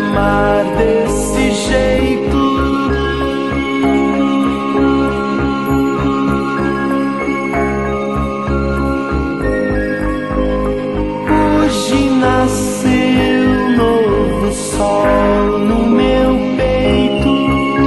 amar desse jeito. Hoje nasceu novo sol no meu peito.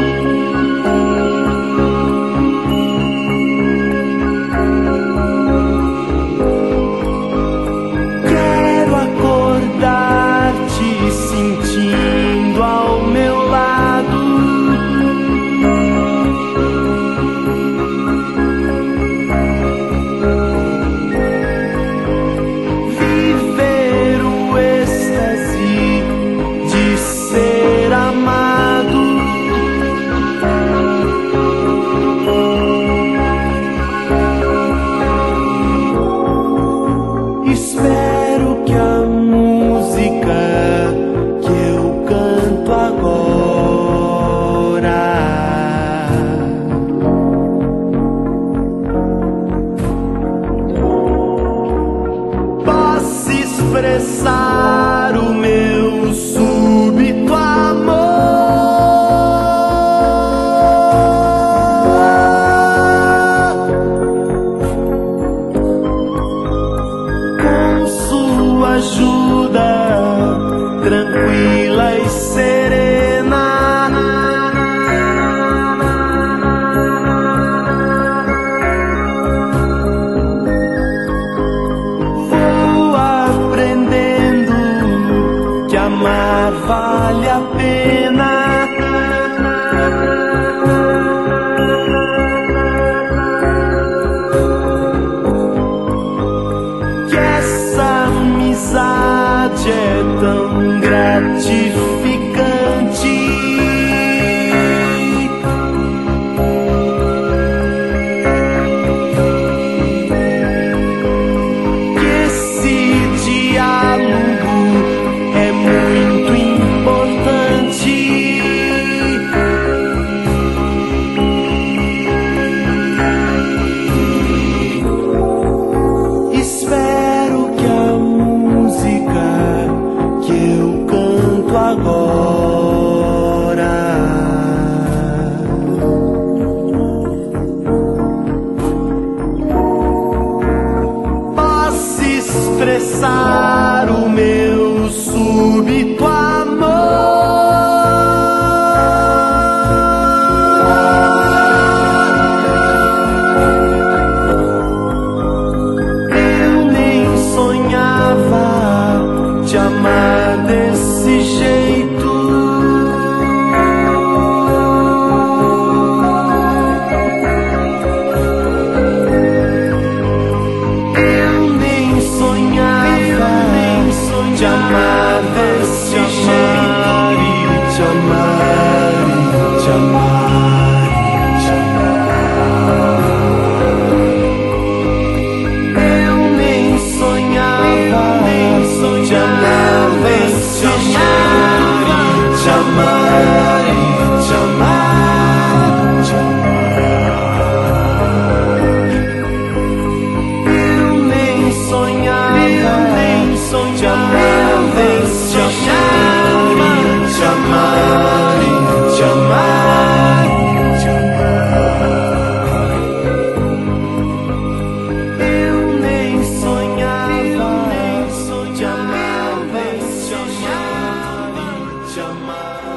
Quero acordar te sentindo ao meu lado. Viver o êxtase de ser amado. Espero que a música que eu canto agora possa expressar o meu súbito amor. Com sua ajuda tranquila e serena, vou aprendendo que amar vale a pena. Que essa amizade é tão gratificante. Que esse diálogo é muito importante. Espero que a música que eu canto agora possa expressar o meu súbito amor. Eu nem sonhava te amar desse jeito. Eu nem sonhava te amar desse jeito. Te amar, te amar, te amar. Eu nem sonhava te amar desse jeito. Te amar, te amar, te amar. Eu nem sonhava te amar desse jeito. Te amar, te amar, te amar. Eu nem sonhava te amar desse jeito. Te amar.